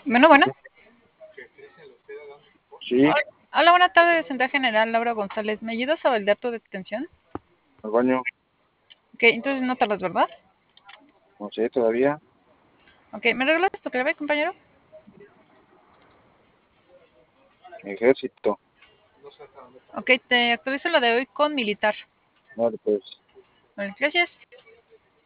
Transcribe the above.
Bueno, bueno. Sí, Hola, buena tarde, Central General Laura González. ¿Me ayudas a validar tu detención? al baño, Ok, entonces no tardas, ¿verdad? no sé todavía. Ok, ¿me regalas tu clave, compañero? Ejército, Ok, te actualizo la de hoy con militar. vale, pues. Vale, gracias.